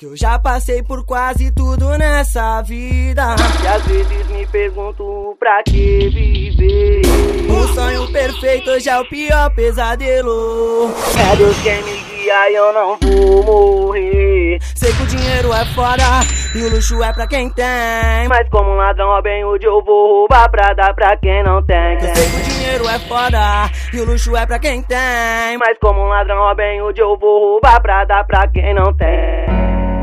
Que eu já passei por quase tudo nessa vida, e às vezes me pergunto pra que viver. O sonho perfeito hoje é o pior pesadelo. É Deus quem me guia e eu não vou morrer. Sei que o dinheiro é foda e o luxo é pra quem tem, mas como um ladrão Robin Hood eu vou roubar pra dar pra quem não tem. Eu sei que o dinheiro é foda e o luxo é pra quem tem, mas como um ladrão Robin Hood eu vou roubar pra dar pra quem não tem.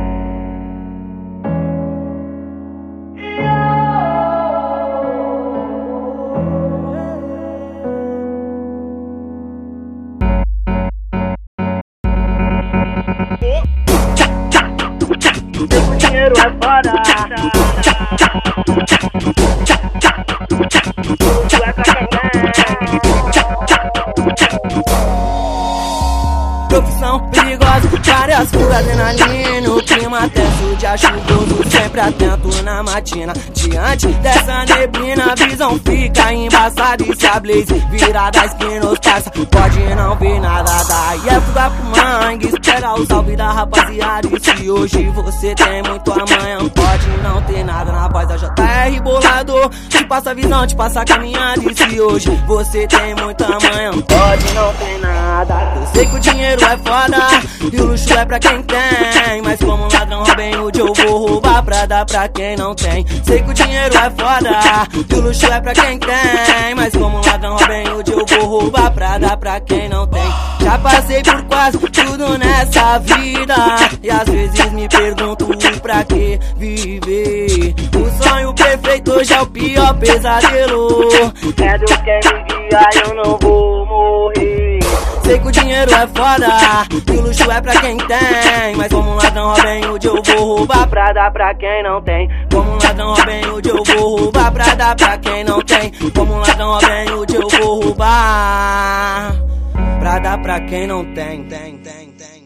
O dinheiro é foda, tudo é pra quem profissão perigosa, várias fugas, adrenalina, o clima tenso, dia chuvoso, sempre atento na matina. Diante dessa neblina, a visão fica embaçada. E se a blaze virar da esquina, os parça pode não ver nada. Daí é fuga pro mangue, espera o salve da rapaziada. E se hoje você tem muito, amanhã pode não ter nada. Na voz da JR bolador, te passa a visão, te passa a caminhada. E se hoje você tem muito, amanhã pode não ter nada. Eu sei que o dinheiro é foda e o luxo é pra quem tem, mas como um ladrão Robin Hood eu vou roubar pra dar pra quem não tem. Sei que o dinheiro é foda e o luxo é pra quem tem, mas como um ladrão Robin Hood eu vou roubar pra dar pra quem não tem. Já passei por quase tudo nessa vida, e às vezes me pergunto pra que viver. O sonho perfeito hoje é o pior pesadelo. É Deus quem me guia e eu não vou morrer. Sei que o dinheiro é foda e o luxo é pra quem tem, mas como um ladrão Robin Hood eu vou roubar pra dar pra quem não tem. Como um ladrão Robin Hood eu vou roubar pra dar pra quem não tem. Como um ladrão Robin Hood eu vou roubar pra dar pra quem não tem.